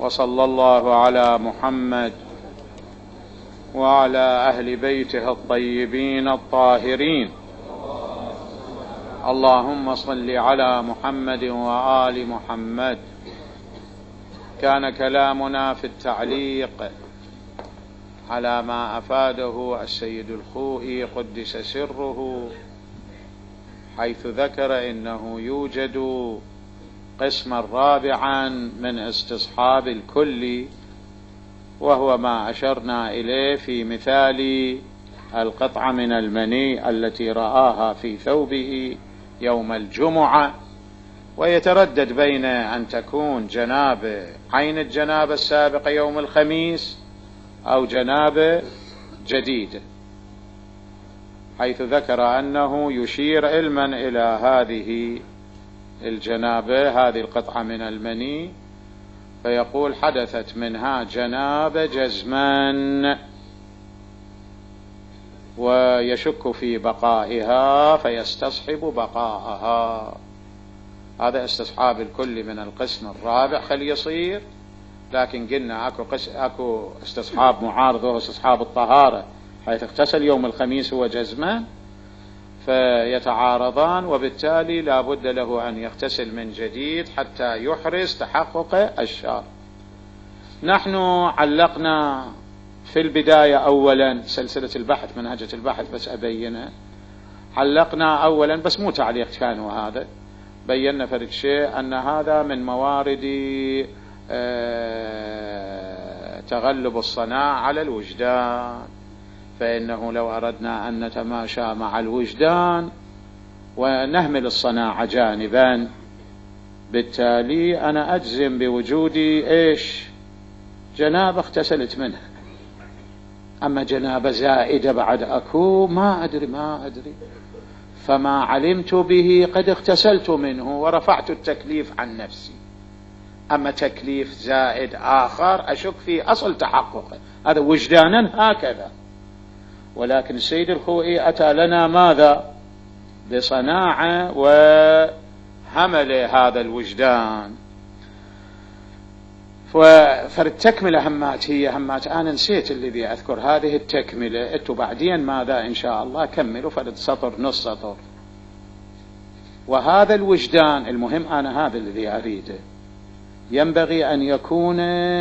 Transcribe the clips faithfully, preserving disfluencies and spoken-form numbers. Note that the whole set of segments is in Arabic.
وصلى الله على محمد وعلى أهل بيته الطيبين الطاهرين. اللهم صل على محمد وآل محمد. كان كلامنا في التعليق على ما أفاده السيد الخوئي قدس سره، حيث ذكر إنه يوجد قسما رابعا من استصحاب الكل، وهو ما أشرنا إليه في مثال القطعة من المني التي رآها في ثوبه يوم الجمعة، ويتردد بين أن تكون جنابة عين الجنابة السابقة يوم الخميس أو جنابة جديدة، حيث ذكر أنه يشير علما إلى هذه الجنابة، هذه القطعة من المني، فيقول حدثت منها جنابة جزما، ويشك في بقائها فيستصحب بقاءها. هذا استصحاب الكل من القسم الرابع خل يصير، لكن قلنا أكو, قس... أكو استصحاب معارض وهو استصحاب الطهارة، حيث اغتسل يوم الخميس هو جزمان، فيتعارضان، وبالتالي لا بد له أن يغتسل من جديد حتى يحرز تحقق الشرط. نحن علقنا في البداية أولا سلسلة البحث، منهجة البحث، بس أبينها. علقنا أولا، بس مو تعليق كان، وهذا بينا فرق شيء، أن هذا من موارد تغلب الصناعة على الوجدان، فإنه لو أردنا أن نتماشى مع الوجدان ونهمل الصناعة جانبا، بالتالي أنا أجزم بوجودي إيش؟ جنابة اغتسلت منها. أما جنابة زائدة بعد أكو ما أدري ما أدري فما علمت به قد اغتسلت منه ورفعت التكليف عن نفسي. أما تكليف زائد آخر أشك في أصل تحققه، هذا وجدانا هكذا. ولكن السيد الخوئي أتى لنا ماذا؟ بصناعة وهمل هذا الوجدان. فالتكملة همات هي همات، أنا نسيت الذي أذكر هذه التكملة، أنتوا بعدين ماذا إن شاء الله كملوا فرد سطر نص سطر. وهذا الوجدان المهم، أنا هذا الذي أريده، ينبغي أن يكون،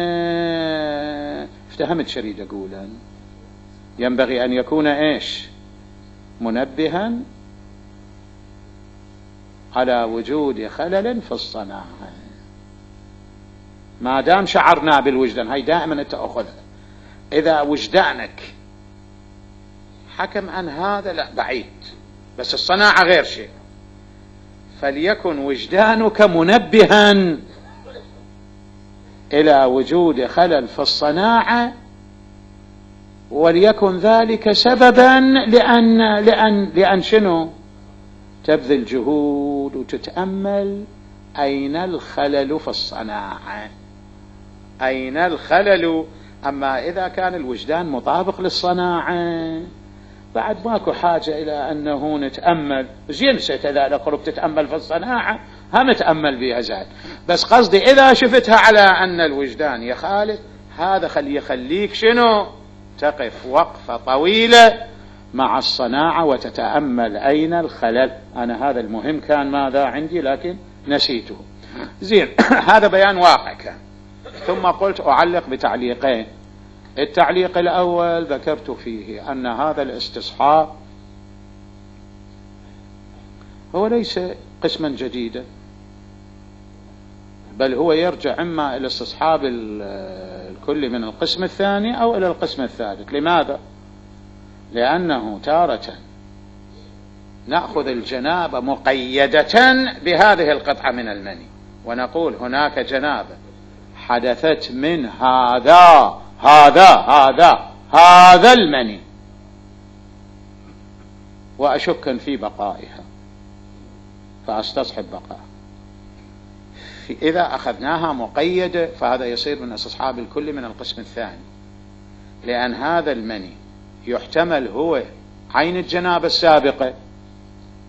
افتهمت شريد أقولا، ينبغي أن يكون إيش؟ منبها على وجود خلل في الصناعة. ما دام شعرنا بالوجدان، هاي دائما أنت أخذها، إذا وجدانك حكم أن هذا لا بعيد، بس الصناعة غير شيء، فليكن وجدانك منبها إلى وجود خلل في الصناعة، وليكن ذلك سببا لأن, لأن, لأن شنو؟ تبذل جهود وتتأمل أين الخلل في الصناعة، أين الخلل. أما إذا كان الوجدان مطابق للصناعة بعد ماكو حاجة إلى أنه نتأمل. زين ستذا قرب تتأمل في الصناعة، هم تأمل بها زاد، بس قصدي إذا شفتها على أن الوجدان يخالف، هذا خلي يخليك شنو؟ تقف وقفة طويلة مع الصناعة وتتأمل أين الخلل. أنا هذا المهم كان ماذا عندي، لكن نسيته. زين هذا بيان واقع كان. ثم قلت أعلق بتعليقين. التعليق الأول ذكرت فيه أن هذا الاستصحاب هو ليس قسما جديدا، بل هو يرجع إما إلى استصحاب الكل من القسم الثاني أو إلى القسم الثالث. لماذا؟ لأنه تارة نأخذ الجنابة مقيدة بهذه القطعة من المني، ونقول هناك جنابة حدثت من هذا هذا هذا هذا المني، وأشك في بقائها فأستصحب بقائها. إذا أخذناها مقيدة فهذا يصير من استصحاب الكل من القسم الثاني، لأن هذا المني يحتمل هو عين الجنابة السابقة،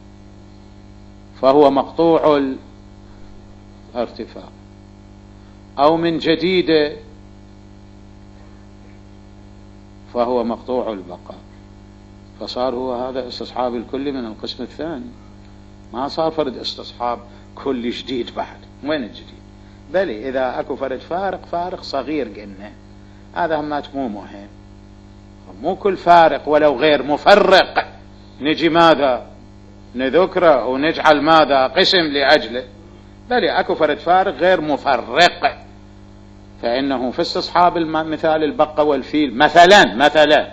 فهو مقطوع الارتفاع، أو من جديدة فهو مقطوع البقاء، فصار هو هذا استصحاب الكل من القسم الثاني، ما صار فرد استصحاب كل جديد بعد. وين الجديد؟ بل إذا أكو فرد فارق فارق صغير قلنا هذا همات مو مهم، مو كل فارق ولو غير مفرق نجي ماذا نذكره ونجعل ماذا قسم لأجله، بل أكو فرد فارق غير مفرق، فإنه في استصحاب مثال البقة والفيل مثلا مثلا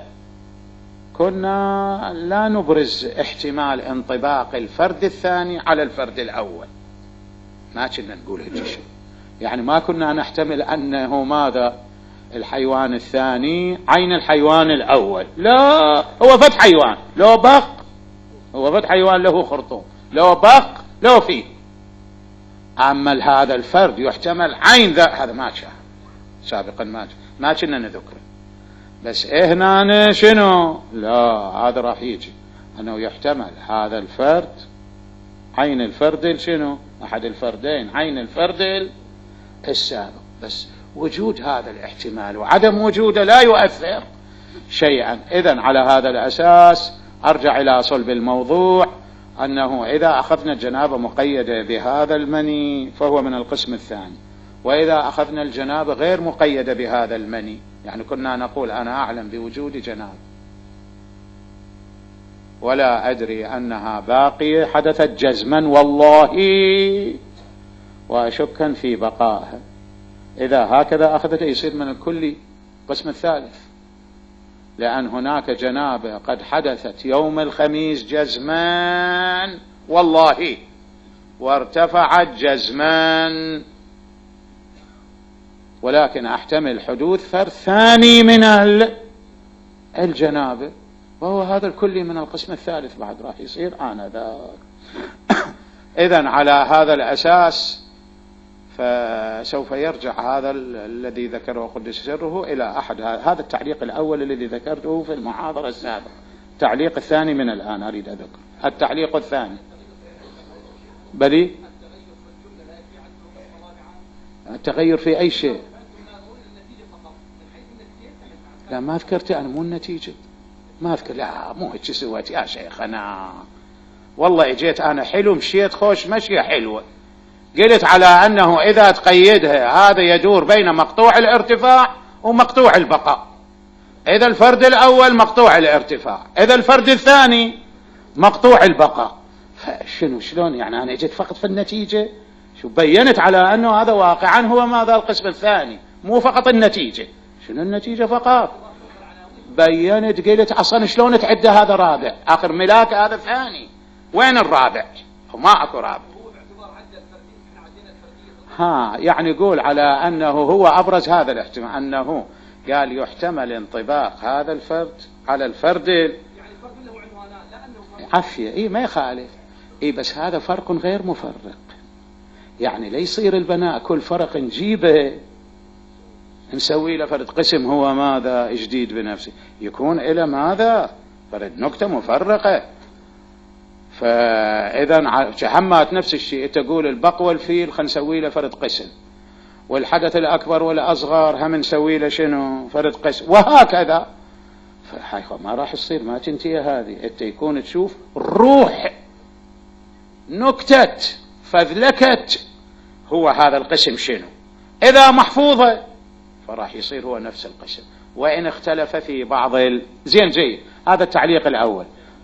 كنا لا نبرز احتمال انطباق الفرد الثاني على الفرد الأول، ما كنا نقول هيك شيء، يعني ما كنا نحتمل أنه ماذا الحيوان الثاني عين الحيوان الأول، لا هو فد حيوان لو بق، هو فد حيوان له خرطوم لو بق لو فيه، أما هذا الفرد يحتمل عين ذا، هذا ما كان سابقا ما ما كنا نذكره، بس إيه هنا شنو لا هذا راح يجي أنه يحتمل هذا الفرد عين الفرد شنو أحد الفردين عين الفرد السابق، بس وجود هذا الاحتمال وعدم وجوده لا يؤثر شيئا. إذن على هذا الأساس أرجع إلى صلب الموضوع، أنه إذا أخذنا الجنابة مقيدة بهذا المني فهو من القسم الثاني، وإذا أخذنا الجنابة غير مقيدة بهذا المني، يعني كنا نقول أنا أعلم بوجود جنابة ولا أدري أنها باقية حدثت جزما والله وأشكا في بقائها، إذا هكذا أخذت يصير من الكل قسم الثالث، لأن هناك جنابة قد حدثت يوم الخميس جزما والله وارتفعت جزما، ولكن أحتمل حدوث فرد ثاني من الجنابة، وهو هذا الكل من القسم الثالث بعد راح يصير آنذاك. إذن على هذا الأساس فسوف يرجع هذا الذي ذكره قدس سره إلى أحد هذا التعليق الأول الذي ذكرته في المحاضرة السابقة، التعليق الثاني من الآن أريد أذكر التعليق الثاني. بلي التغير في أي شيء؟ لا ما ذكرت أنا مو النتيجة، ما أذكر، لا مو هيك سويت يا شيخ، أنا والله اجيت أنا حلو مشيت خوش مشية حلوة، قلت على أنه إذا تقيدها هذا يدور بين مقطوع الارتفاع ومقطوع البقاء، إذا الفرد الأول مقطوع الارتفاع إذا الفرد الثاني مقطوع البقاء، فشنو شلون يعني أنا اجيت فقط في النتيجة، شو بينت على أنه هذا واقعا هو ماذا القسم الثاني، مو فقط النتيجة، شنو النتيجة فقط بينت قلت أصلا شلون تعد هذا رابع آخر ملاك هذا ثاني، وين الرابع وما أكو رابع، ها يعني يقول على أنه هو أبرز هذا الاحتمال، أنه قال يحتمل انطباق هذا الفرد على الفرد يعني الفرد له عنوانان لا أنه عفية إيه ما يخالف إيه، بس هذا فرق غير مفرق، يعني لا يصير البناء كل فرق نجيبه نسوي له فرد قسم هو ماذا جديد بنفسه، يكون إلى ماذا فرد نكتة مفرقة. فإذا همات نفس الشيء تقول البق والفيل خل نسوي له فرد قسم، والحدث الأكبر والأصغر هم نسوي له شنو فرد قسم، وهكذا، فحيخو ما راح يصير ما تنتهي هذه، انت يكون تشوف روح نكتة فذلكة هو هذا القسم شنو، إذا محفوظة فراح يصير هو نفس القسم، وإن اختلف في بعض ال... زين جيد، هذا التعليق الأول.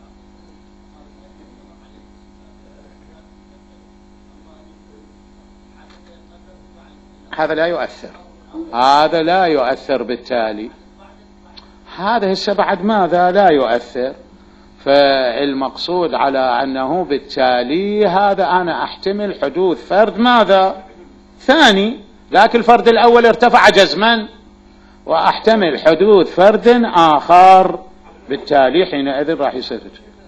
هذا لا يؤثر، هذا لا يؤثر بالتالي، هذا هسه بعد ماذا لا يؤثر، فالمقصود على أنه بالتالي هذا أنا أحتمل حدوث فرد ماذا ثاني، لكن الفرد الأول ارتفع جزما، وأحتمل حدوث فرد آخر، بالتالي حينئذ راح يصير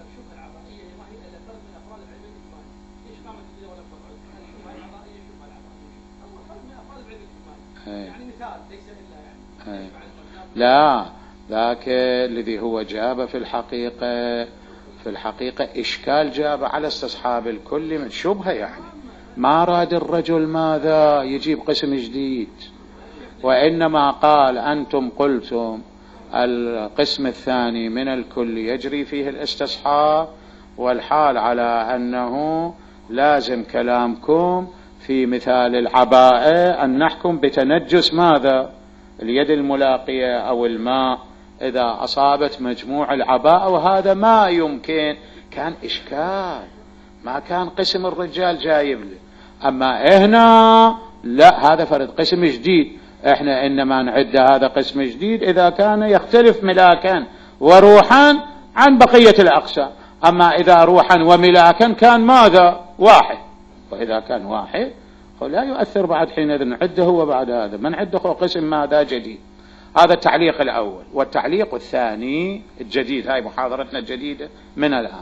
لا، ذاك الذي هو جاب في الحقيقة في الحقيقة إشكال جاب على استصحاب الكل من شبهة، يعني ما راد الرجل ماذا يجيب قسم جديد، وإنما قال أنتم قلتم القسم الثاني من الكل يجري فيه الاستصحاب، والحال على أنه لازم كلامكم في مثال العباءة أن نحكم بتنجس ماذا اليد الملاقية أو الماء إذا أصابت مجموع العباءة، وهذا ما يمكن، كان إشكال، ما كان قسم الرجال جايب له. أما هنا لا، هذا فرد قسم جديد، احنا إنما نعد هذا قسم جديد إذا كان يختلف ملاكا وروحا عن بقية الأقسام. أما إذا روحا وملاكا كان ماذا واحد، وإذا كان واحد لا يؤثر بعد حين نعده وبعد هذا من عده قسم ماذا جديد. هذا التعليق الأول. والتعليق الثاني الجديد، هاي محاضرتنا الجديدة من الآن،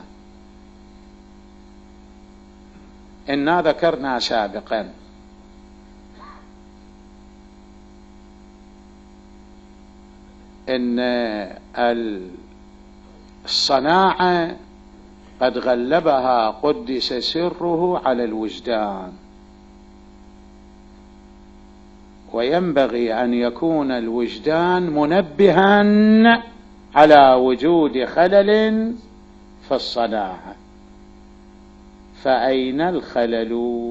إنا ذكرنا سابقا إن الصناعة قد غلبها قدس سره على الوجدان، وينبغي أن يكون الوجدان منبها على وجود خلل في الصناعة. فأين الخلل؟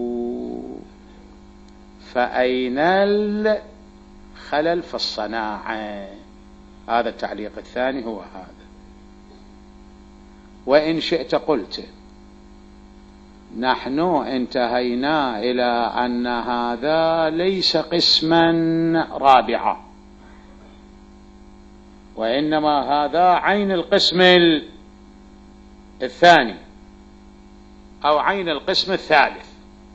فأين الخلل في الصناعة؟ هذا التعليق الثاني هو هذا. وإن شئت قلت نحن انتهينا إلى أن هذا ليس قسما رابعا، وإنما هذا عين القسم الثاني أو عين القسم الثالث.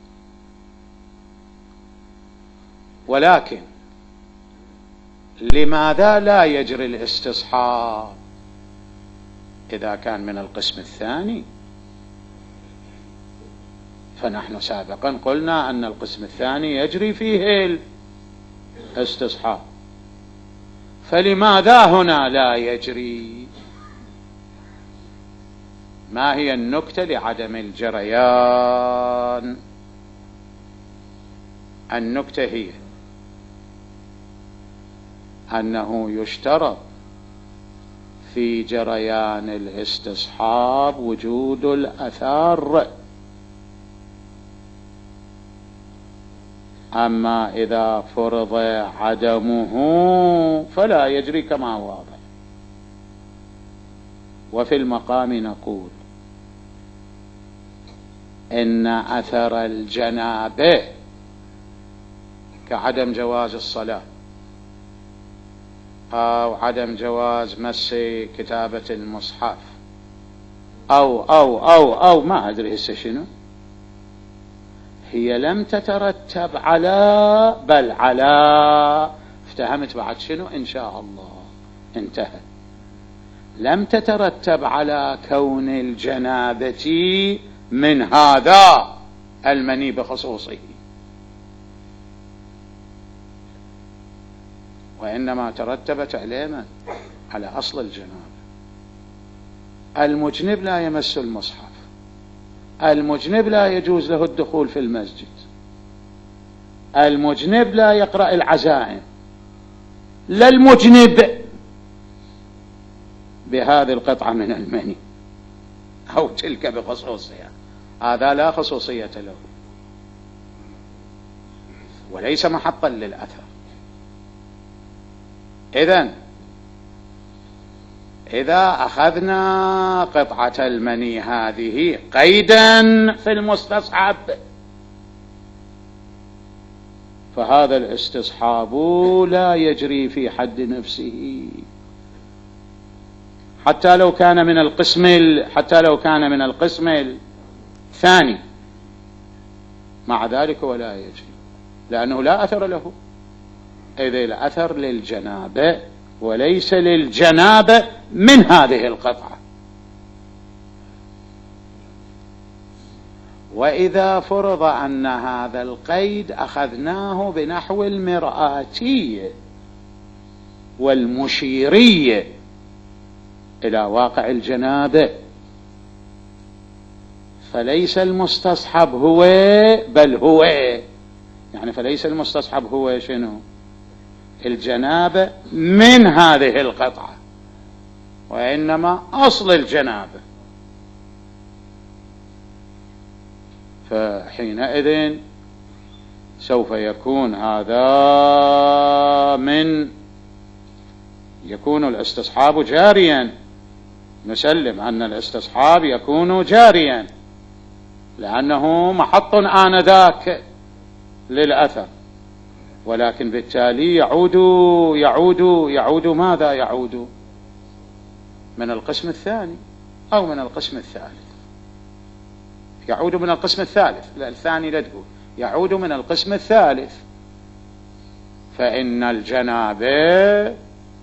ولكن لماذا لا يجري الاستصحاب إذا كان من القسم الثاني؟ فنحن سابقا قلنا أن القسم الثاني يجري فيه الاستصحاب، فلماذا هنا لا يجري؟ ما هي النكتة لعدم الجريان؟ النكتة هي أنه يشترط في جريان الاستصحاب وجود الأثر، أما إذا فرض عدمه فلا يجري كما هو واضح. وفي المقام نقول إن أثر الجنابة كعدم جواز الصلاة أو عدم جواز مس كتابة المصحف أو أو أو أو ما أدري هسه شنو، هي لم تترتب على، بل على، افتهمت بعد شنو؟ إن شاء الله انتهى. لم تترتب على كون الجنابة من هذا المني بخصوصه، وإنما ترتبت علينا على أصل الجنابة. المجنب لا يمس المصحف، المجنب لا يجوز له الدخول في المسجد، المجنب لا يقرأ العزائم، لا المجنب بهذه القطعة من المني أو تلك بخصوصها، هذا لا خصوصية له وليس محطا للأثر. إذن إذا أخذنا قطعة المني هذه قيدا في المستصحب فهذا الاستصحاب لا يجري في حد نفسه، حتى لو كان من القسم حتى لو كان من القسم الثاني، مع ذلك ولا يجري لأنه لا أثر له، إذ الأثر للجنابة وليس للجنابة من هذه القطعة. وإذا فرض أن هذا القيد أخذناه بنحو المرآتية والمشيرية إلى واقع الجنابة، فليس المستصحب هو بل هو، يعني فليس المستصحب هو شنو؟ الجنابة من هذه القطعة، وإنما أصل الجنابة. فحينئذ سوف يكون هذا من يكون الاستصحاب جاريا، نسلم أن الاستصحاب يكون جاريا لأنه محط آنذاك للأثر، ولكن بالتالي يعود يعود يعود ماذا يعود؟ من القسم الثاني أو من القسم الثالث. يعود من القسم الثالث، لا الثاني لا تقول، يعود من القسم الثالث. فإن الجنابة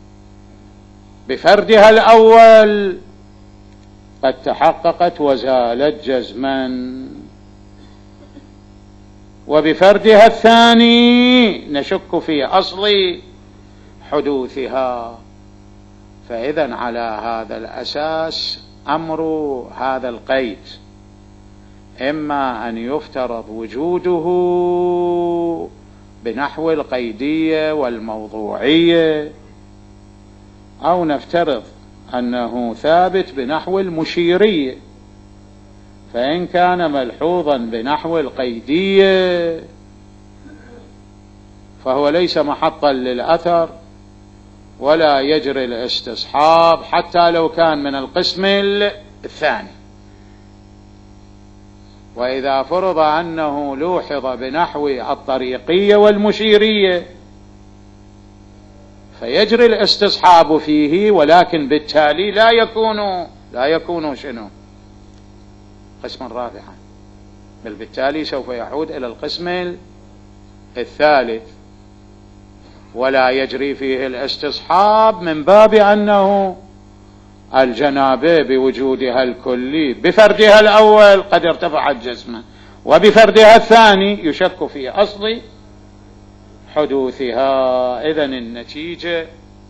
بفردها الأول قد تحققت وزالت جزما، وبفردها الثاني نشك في أصل حدوثها. فإذن على هذا الأساس أمر هذا القيد إما أن يفترض وجوده بنحو القيدية والموضوعية، أو نفترض أنه ثابت بنحو المشيرية. فإن كان ملحوظا بنحو القيدية فهو ليس محطا للأثر ولا يجري الاستصحاب حتى لو كان من القسم الثاني. وإذا فرض أنه لوحظ بنحو الطريقية والمشيرية فيجري الاستصحاب فيه، ولكن بالتالي لا يكون لا يكون شنو؟ قسما رابعا، بل بالتالي سوف يعود إلى القسم الثالث، ولا يجري فيه الاستصحاب من باب أنه الجنابة بوجودها الكلي بفردها الأول قد ارتفعت جزما، وبفردها الثاني يشك في أصل حدوثها. إذن النتيجة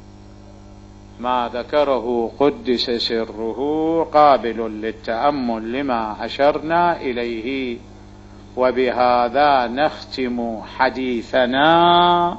ما ذكره قدس سره قابل للتأمل لما أشرنا إليه. وبهذا نختم حديثنا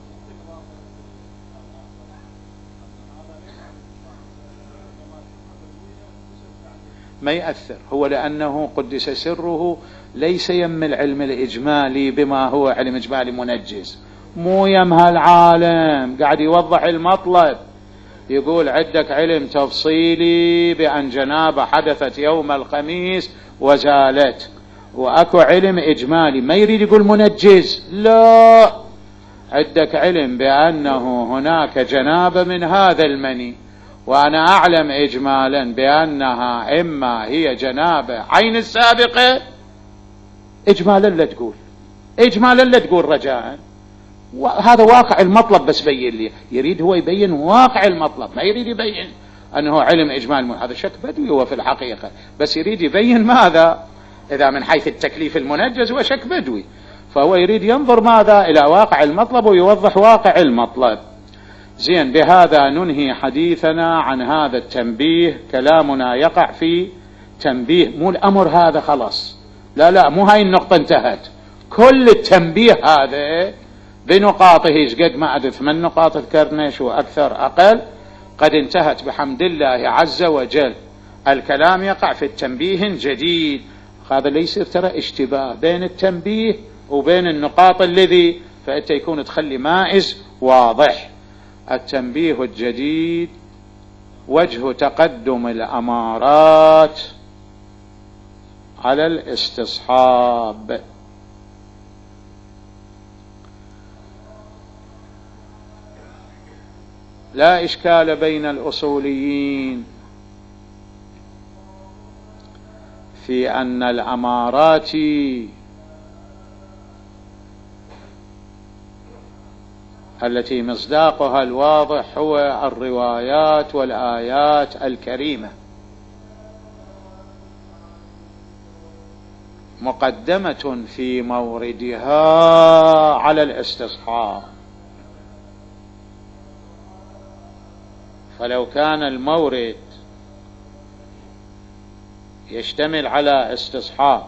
ما يأثر، هو لأنه قدس سره ليس يم العلم الإجمالي بما هو علم إجمالي منجز، مو يم هالعالم قاعد يوضح المطلب، يقول عندك علم تفصيلي بأن جنابة حدثت يوم الخميس وزالت، وأكو علم إجمالي ما يريد يقول منجز، لا، عندك علم بأنه هناك جنابة من هذا المني، وأنا أعلم إجمالا بأنها إما هي جنابة عين السابقة، إجمالا لا تقول، إجمالا لا تقول رجاء، وهذا واقع المطلب بس بين لي، يريد هو يبين واقع المطلب، ما يريد يبين أنه علم إجمال، هذا شك بدوي هو في الحقيقة، بس يريد يبين ماذا؟ إذا من حيث التكليف المنجز هو شك بدوي، فهو يريد ينظر ماذا؟ إلى واقع المطلب ويوضح واقع المطلب. زين، بهذا ننهي حديثنا عن هذا التنبيه. كلامنا يقع في تنبيه، مو الأمر هذا خلاص، لا لا، مو هاي النقطة انتهت، كل التنبيه هذا بنقاطه، قد ما عدد ثمان نقاط ذكرنا وأكثر أقل، قد انتهت بحمد الله عز وجل. الكلام يقع في التنبيه جديد، هذا ليس ترى اشتباه بين التنبيه وبين النقاط الذي فأنت يكون تخلي مائز واضح. التنبيه الجديد وجه تقدم الأمارات على الاستصحاب. لا إشكال بين الأصوليين في أن الأمارات التي مصداقها الواضح هو الروايات والآيات الكريمة مقدمة في موردها على الاستصحاب. فلو كان المورد يشتمل على استصحاب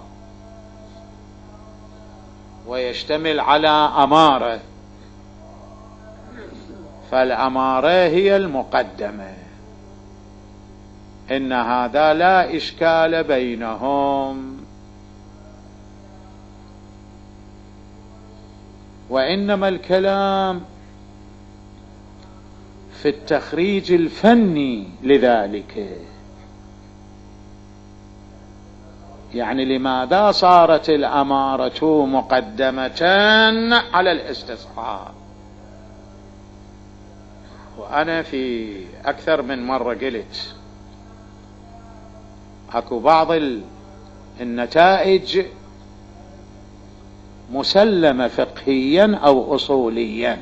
ويشتمل على أمارة، فالأمارة هي المقدمة، إن هذا لا إشكال بينهم. وإنما الكلام في التخريج الفني لذلك، يعني لماذا صارت الأمارة مقدمة على الاستصحاب؟ وأنا في أكثر من مرة قلت أكو بعض النتائج مسلمة فقهيا أو أصوليا،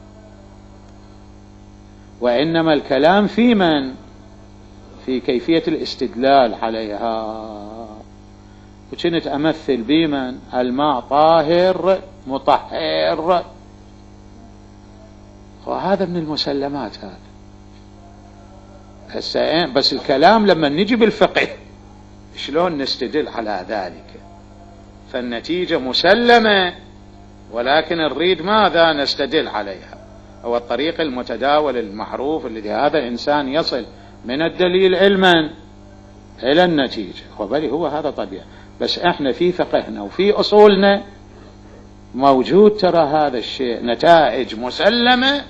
وإنما الكلام في من؟ في كيفية الاستدلال عليها. وكنت أمثل بمن؟ الماء طاهر مطهر، وهذا من المسلمات هذا. بس الكلام لما نجي بالفقه شلون نستدل على ذلك؟ فالنتيجة مسلمة، ولكن نريد ماذا نستدل عليها. هو الطريق المتداول المعروف الذي هذا إنسان يصل من الدليل علما إلى النتيجة، وبالي هو هذا طبيعي. بس احنا في فقهنا وفي أصولنا موجود ترى هذا الشيء، نتائج مسلمة.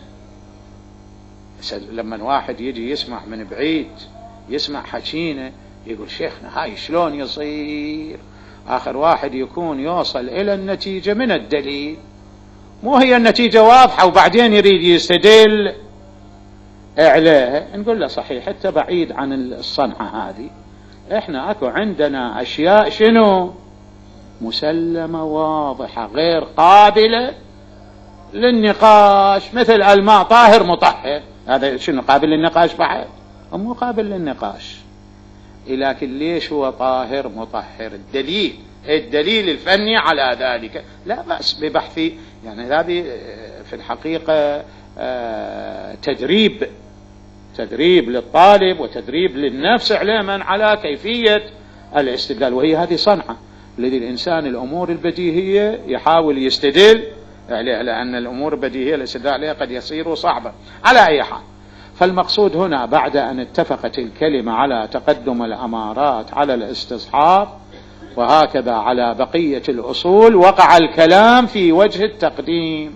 لما واحد يجي يسمع من بعيد، يسمع حكينا، يقول شيخنا هاي شلون يصير؟ آخر واحد يكون يوصل إلى النتيجة من الدليل، مو هي النتيجة واضحة وبعدين يريد يستدل عليها. نقول له صحيح انت بعيد عن الصنعة هذه، احنا اكو عندنا اشياء شنو مسلمة واضحة غير قابلة للنقاش، مثل الماء طاهر مطهر، هذا شنو قابل للنقاش بعد؟ مو قابل للنقاش. لكن ليش هو طاهر مطهر؟ الدليل الدليل الفني على ذلك لا بأس ببحثي. يعني هذه في الحقيقة تدريب تدريب للطالب وتدريب للنفس علما على كيفية الاستدلال، وهي هذه صنعة الذي الإنسان الأمور البديهية يحاول يستدل عليها، لأن الأمور البديهية الاستدلال عليها قد يصير صعبا. على أي حال، فالمقصود هنا بعد أن اتفقت الكلمة على تقدم الأمارات على الاستصحاب وهكذا على بقية الأصول، وقع الكلام في وجه التقديم،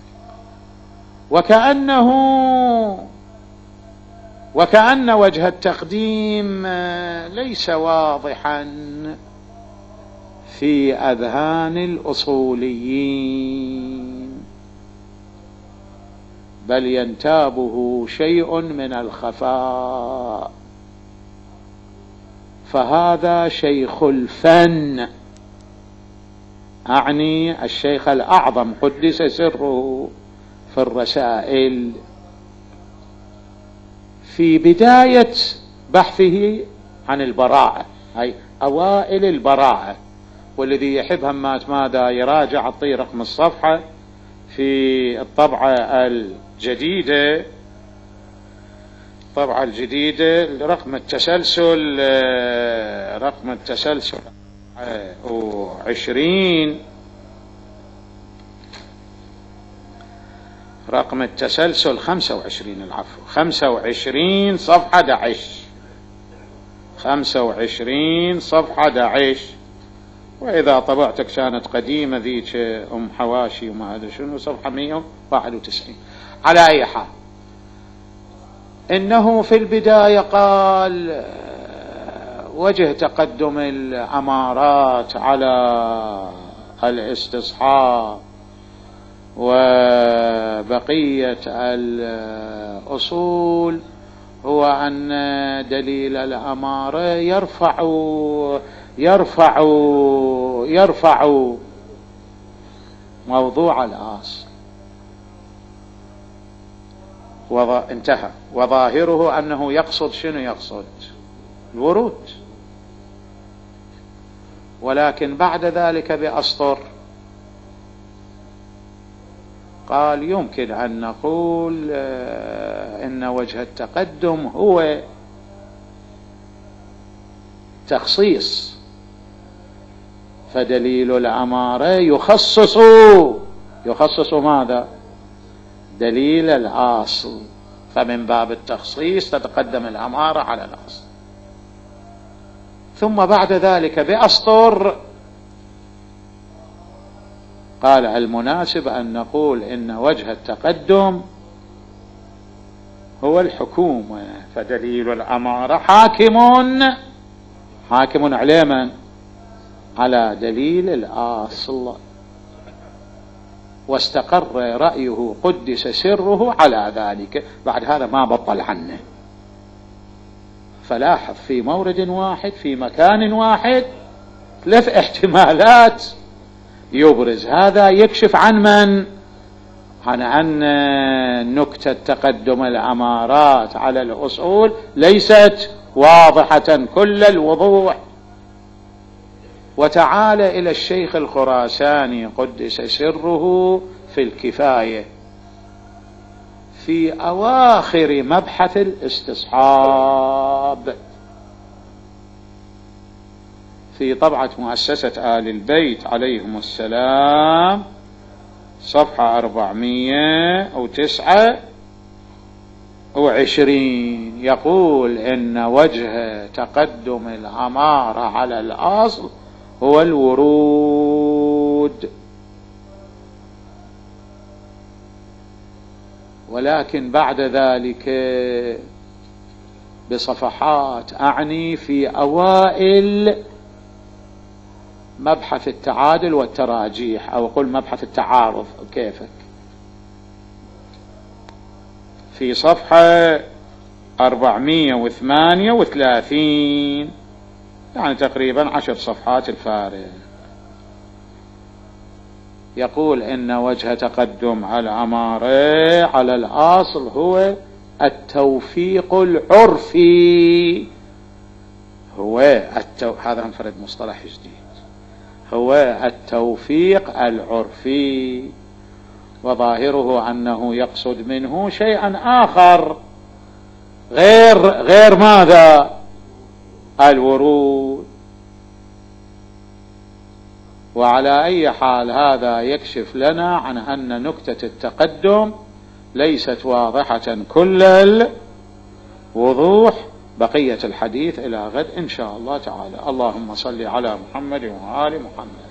وكأنه وكأن وجه التقديم ليس واضحا في أذهان الأصوليين، بل ينتابه شيء من الخفاء. فهذا شيخ الفن، أعني الشيخ الأعظم قدس سره في الرسائل، في بداية بحثه عن البراءة، أي أوائل البراءة، والذي يحب همات ماذا يراجع الطي رقم الصفحة في الطبعة الجديدة، الطبعة الجديدة رقم التسلسل رقم التسلسل وعشرين، رقم التسلسل خمسة وعشرين، العفو خمسة وعشرين صفحة دعش، خمسة وعشرين صفحة دعش. وإذا طبعتك كانت قديمة ذيك أم حواشي وما أدري شنو صفحة مئة وواحد وتسعين. على أي حال، إنه في البداية قال وجه تقدم الأمارات على الاستصحاب وبقية الأصول هو أن دليل الأمارة يرفع يرفع يرفع موضوع الأصل، انتهى. وظاهره أنه يقصد شنو؟ يقصد الورود، ولكن بعد ذلك بأسطر قال يمكن أن نقول إن وجه التقدم هو التخصيص، فدليل الأمارة يخصص يخصص ماذا؟ دليل الأصل، فمن باب التخصيص تتقدم الأمارة على الأصل. ثم بعد ذلك بأسطر قال المناسب أن نقول إن وجه التقدم هو الحكومة، فدليل الأمارة حاكم حاكم على من؟ على دليل الأصل، واستقر رأيه قدس سره على ذلك. بعد هذا ما بطل عنه. فلاحظ في مورد واحد في مكان واحد ثلاث احتمالات يبرز. هذا يكشف عن من؟ عن أن نكتة تقدم الأمارات على الأصول ليست واضحة كل الوضوح. وتعال إلى الشيخ الخراساني قدس سره في الكفاية في أواخر مبحث الاستصحاب في طبعة مؤسسة آل البيت عليهم السلام صفحة أربعمائة وتسعة وعشرين، يقول إن وجه تقدم الأمارة على الأصل هو الورود. ولكن بعد ذلك بصفحات، أعني في أوائل مبحث التعادل والتراجيح، أو قل مبحث التعارض كيفك، في صفحة أربعمائة وثمانية وثلاثين، يعني تقريبا عشر صفحات الفارغ، يقول إن وجه تقدم الأمارة على الأصل هو التوفيق العرفي. هو التو... هذا انفرد مصطلح جديد، هو التوفيق العرفي، وظاهره أنه يقصد منه شيئا آخر غير غير ماذا؟ الورود. وعلى أي حال هذا يكشف لنا عن أن نكتة التقدم ليست واضحة كل الوضوح. بقية الحديث إلى غد إن شاء الله تعالى. اللهم صل على محمد وآل محمد.